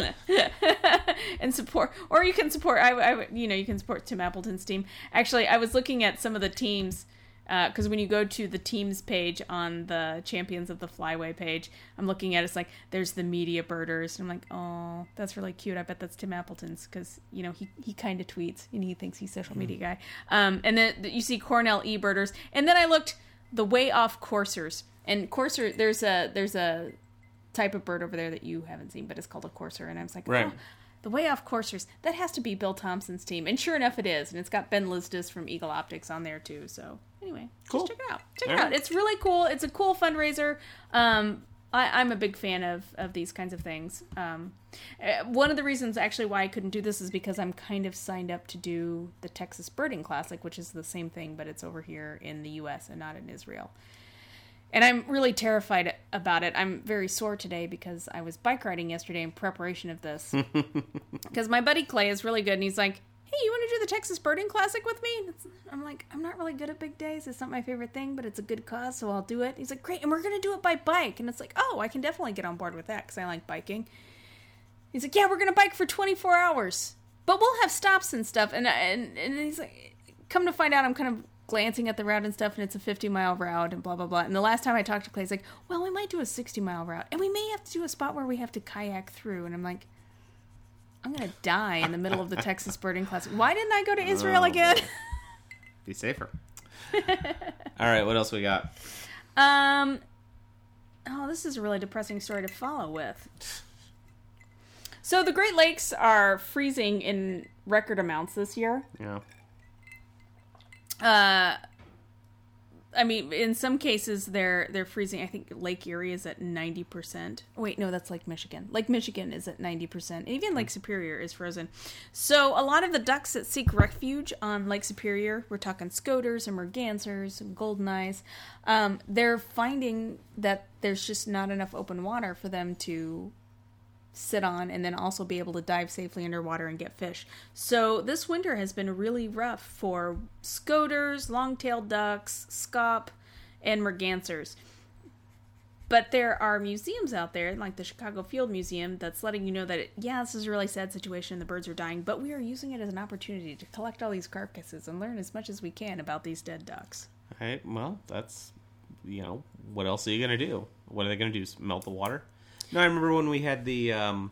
And support, or you can support, I, I, you know, you can support Tim Appleton's team. Actually, I was looking at some of the teams, because uh, when you go to the teams page on the Champions of the Flyway page, I'm looking at it, it's like, there's the media birders. And I'm like, oh, that's really cute. I bet that's Tim Appleton's, because, you know, he, he kind of tweets, and he thinks he's a social media guy. Um, and then you see Cornell E birders. And then I looked, the Way Off coursers. And courser, there's a, there's a, type of bird over there that you haven't seen, but it's called a courser. And I was like, right. oh, the Way Off coursers, that has to be Bill Thompson's team. And sure enough, it is. And it's got Ben Lisdis from Eagle Optics on there too. So anyway, cool. Just check it out. Check All it out. right. It's really cool. It's a cool fundraiser. Um, I, I'm a big fan of, of these kinds of things. Um, uh, one of the reasons actually why I couldn't do this is because I'm kind of signed up to do the Texas Birding Classic, which is the same thing, but it's over here in the U S and not in Israel. And I'm really terrified about it. I'm very sore today because I was bike riding yesterday in preparation of this. Because my buddy Clay is really good, and he's like, hey, you want to do the Texas Birding Classic with me? I'm like, I'm not really good at big days. It's not my favorite thing, but it's a good cause, so I'll do it. He's like, great, and we're going to do it by bike. And it's like, oh, I can definitely get on board with that because I like biking. He's like, yeah, we're going to bike for twenty-four hours. But we'll have stops and stuff. And, and, and he's like, come to find out, I'm kind of glancing at the route and stuff, and it's a fifty mile route and blah blah blah. And the last time I talked to Clay, he's like, well, we might do a sixty mile route, and we may have to do a spot where we have to kayak through. And I'm like, I'm gonna die in the middle of the Texas Birding Classic. Why didn't I go to Israel oh, again? Be safer. All right, what else we got? Um oh, this is a really depressing story to follow with. So the Great Lakes are freezing in record amounts this year. Yeah. Uh, I mean, in some cases they're they're freezing. I think Lake Erie is at ninety percent. Wait, no, that's Lake Michigan. Lake Michigan is at ninety percent. Even Lake Superior is frozen. So a lot of the ducks that seek refuge on Lake Superior, we're talking scoters and mergansers and goldeneyes, um, they're finding that there's just not enough open water for them to sit on and then also be able to dive safely underwater and get fish. So this winter has been really rough for scoters, long-tailed ducks, scaup, and mergansers. But there are museums out there, like the Chicago Field Museum, that's letting you know that, it, yeah, this is a really sad situation, the birds are dying, but we are using it as an opportunity to collect all these carcasses and learn as much as we can about these dead ducks. All right, well, that's, you know, what else are you going to do? What are they going to do, melt the water? No, I remember when we had the um,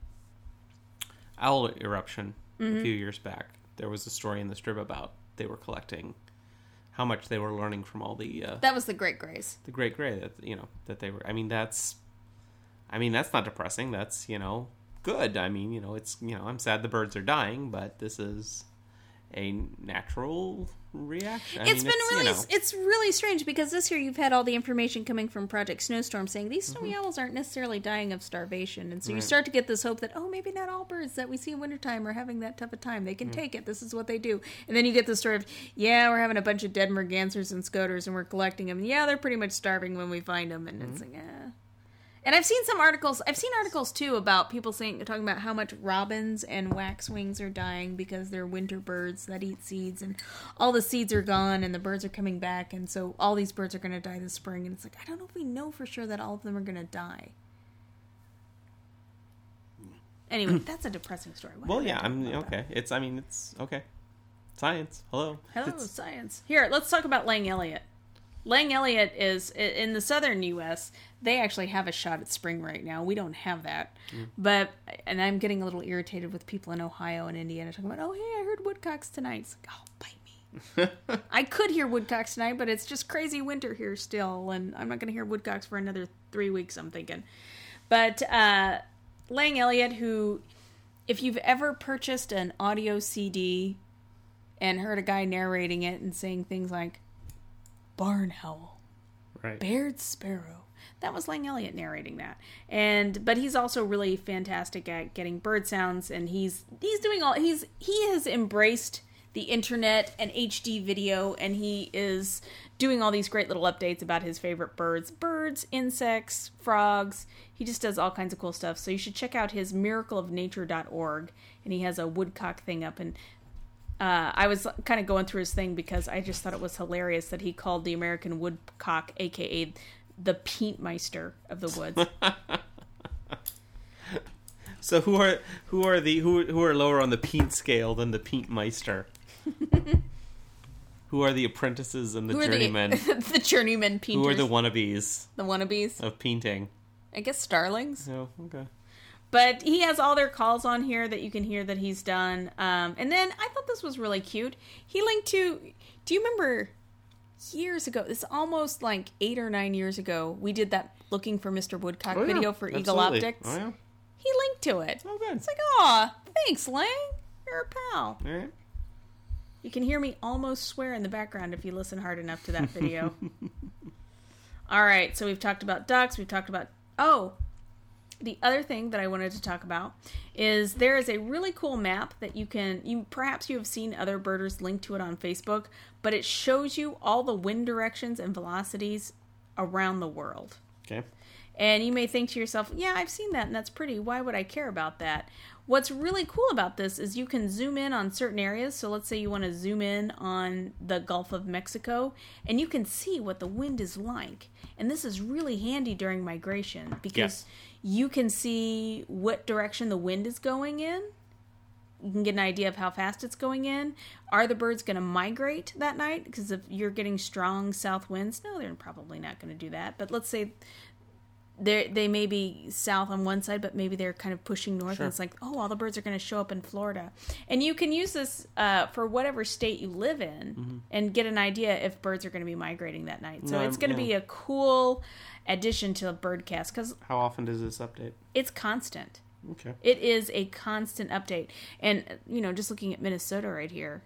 owl eruption mm-hmm. a few years back. There was a story in the strip about they were collecting how much they were learning from all the. Uh, that was the Great Grays. The Great Gray, that you know that they were. I mean, that's. I mean, that's not depressing. That's you know good. I mean, you know, it's you know, I'm sad the birds are dying, but this is a natural reaction. I It's mean, been it's, really, you know, it's really strange because this year you've had all the information coming from Project Snowstorm saying these snowy Mm-hmm. owls aren't necessarily dying of starvation. And so you Right. start to get this hope that, oh, maybe not all birds that we see in wintertime are having that tough a time. They can Mm. take it. This is what they do. And then you get the story of, yeah, we're having a bunch of dead mergansers and scoters and we're collecting them. And yeah, they're pretty much starving when we find them. And Mm-hmm. it's like, yeah. And I've seen some articles, I've seen articles too about people saying, talking about how much robins and waxwings are dying because they're winter birds that eat seeds and all the seeds are gone and the birds are coming back. And so all these birds are going to die this spring. And it's like, I don't know if we know for sure that all of them are going to die. Anyway, that's a depressing story. Why well, did I yeah, talk I'm about that? okay. It's, I mean, it's okay. Science. Hello. Hello, It's- science. Here, let's talk about Lang Elliott. Lang Elliott is, in the southern U S, they actually have a shot at spring right now. We don't have that. Mm. But, and I'm getting a little irritated with people in Ohio and Indiana talking about, oh, hey, I heard woodcocks tonight. It's like, oh, bite me. I could hear woodcocks tonight, but it's just crazy winter here still, and I'm not going to hear woodcocks for another three weeks, I'm thinking. But uh, Lang Elliott, who, if you've ever purchased an audio C D and heard a guy narrating it and saying things like, barn howl, right. Baird sparrow. That was Lang Elliott narrating that. And but he's also really fantastic at getting bird sounds, and he's he's doing all he's he has embraced the internet and H D video, and he is doing all these great little updates about his favorite birds, birds, insects, frogs. He just does all kinds of cool stuff. So you should check out his miracle of nature dot org, and he has a woodcock thing up. And Uh, I was kind of going through his thing because I just thought it was hilarious that he called the American woodcock, a k a the Peentmeister of the woods. So who are who are the who who are lower on the Peent scale than the Peentmeister? Who are the apprentices and the Who are journeymen? the, the journeyman Peenters? Who are the wannabes the wannabes? of painting? I guess starlings. Oh, okay. But he has all their calls on here that you can hear that he's done. Um, and then I thought this was really cute. He linked to, do you remember years ago, it's almost like eight or nine years ago, we did that Looking for Mister Woodcock Oh, yeah. video for Eagle Absolutely. Optics. Oh, yeah. He linked to it. Oh, good. It's like, aw, thanks, Lang. You're a pal. All right. You can hear me almost swear in the background if you listen hard enough to that video. All right, so we've talked about ducks. We've talked about, oh, the other thing that I wanted to talk about is there is a really cool map that you can, you perhaps you have seen other birders link to it on Facebook, but it shows you all the wind directions and velocities around the world. Okay. And you may think to yourself, yeah, I've seen that and that's pretty. Why would I care about that? What's really cool about this is you can zoom in on certain areas. So let's say you want to zoom in on the Gulf of Mexico and you can see what the wind is like. And this is really handy during migration because you can see what direction the wind is going in. You can get an idea of how fast it's going in. Are the birds going to migrate that night? Because if you're getting strong south winds, no, they're probably not going to do that. But let's say they they may be south on one side, but maybe they're kind of pushing north. Sure. And it's like, oh, all the birds are going to show up in Florida. And you can use this uh, for whatever state you live in mm-hmm. and get an idea if birds are going to be migrating that night. So No, it's going to yeah. be a cool addition to Birdcast because How often does this update? it's constant. Okay. It is a constant update. And, you know, just looking at Minnesota right here,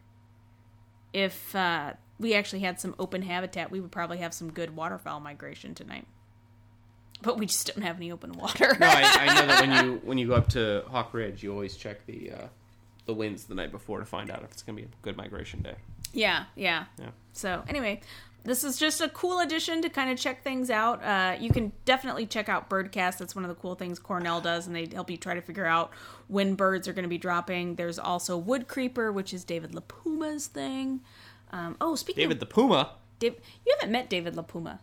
if uh, we actually had some open habitat, we would probably have some good waterfowl migration tonight. But we just don't have any open water. No, I, I know that when you when you go up to Hawk Ridge, you always check the uh, the winds the night before to find out if it's going to be a good migration day. Yeah, yeah. Yeah. So, anyway, this is just a cool addition to kind of check things out. Uh, you can definitely check out Birdcast. That's one of the cool things Cornell does, and they help you try to figure out when birds are going to be dropping. There's also Wood Creeper, which is David LaPuma's thing. Um, oh, speaking David of... the Puma? Dave, you haven't met David LaPuma.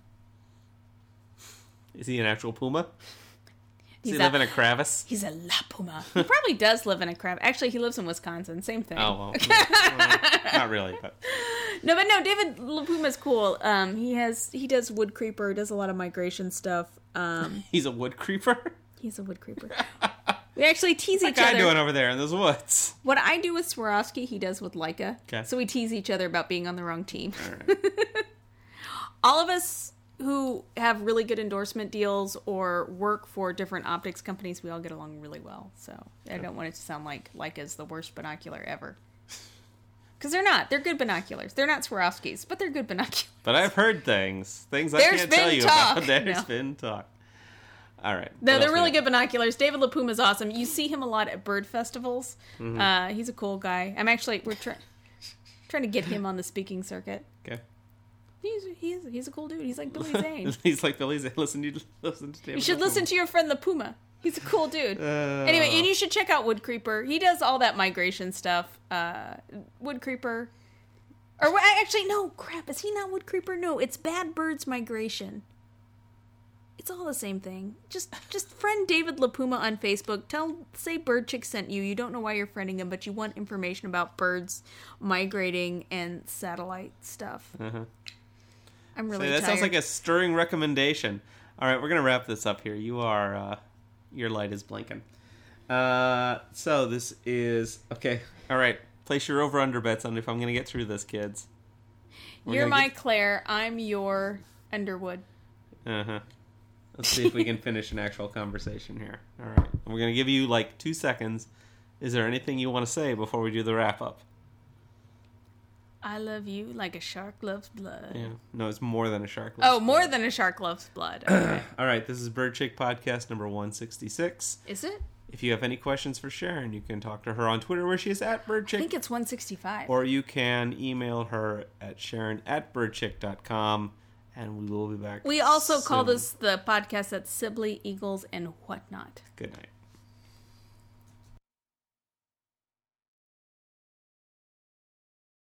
Is he an actual puma? Does He's he a- live in a crevice? He's a La Puma. He probably does live in a crab. Actually, he lives in Wisconsin. Same thing. Oh, well. No, well, not really, but... No, but no, David LaPuma's cool. Um, he has he does wood creeper, does a lot of migration stuff. Um, He's a wood creeper? he's a wood creeper. We actually tease What's each that guy other. doing over there in those woods? What I do with Swarovski, he does with Leica. Okay. So we tease each other about being on the wrong team. All right. All of us who have really good endorsement deals or work for different optics companies, we all get along really well. So I don't want it to sound like Leica's the worst binocular ever. Because they're not. They're good binoculars. They're not Swarovskis, but they're good binoculars. But I've heard things. Things I There's can't been tell you talk. about. There's No. been talk. All right. No, What they're else really we got? good binoculars. David LaPuma's awesome. You see him a lot at bird festivals. Mm-hmm. Uh, he's a cool guy. I'm actually we're trying trying to get him on the speaking circuit. Okay. He's he's he's a cool dude. He's like Billy Zane. He's like Billy Zane. Listen, you listen to David You should LaPuma. listen to your friend the Puma. He's a cool dude. Uh, Anyway, and you should check out Wood Creeper. He does all that migration stuff. Uh, Wood Creeper. Or well, actually, no, crap. Is he not Wood Creeper? No, it's Bad Birds Migration. It's all the same thing. Just just friend David LaPuma on Facebook. Tell say Bird Chick sent you. You don't know why you're friending him, but you want information about birds migrating and satellite stuff. Uh-huh. I'm really So that tired. sounds like a stirring recommendation. All right, we're gonna wrap this up here. You are, uh, your light is blinking. Uh, so this is okay. All right, place your over/under bets on if I'm gonna get through this, kids. We're You're gonna my get- Claire. I'm your Underwood. Uh huh. Let's see if we can finish an actual conversation here. All right, we're gonna give you like two seconds. Is there anything you want to say before we do the wrap up? I love you like a shark loves blood. Yeah. No, it's more than a shark. Oh, more than a shark loves blood. Okay. All right, this is Bird Chick Podcast number one sixty-six. Is it? If you have any questions for Sharon, you can talk to her on Twitter where she is at I birdchick. think it's one sixty-five. Or you can email her at Sharon at birdchick dot com, and we will be back. We also call soon. this the podcast at Sibley, Eagles, and Whatnot. Good night.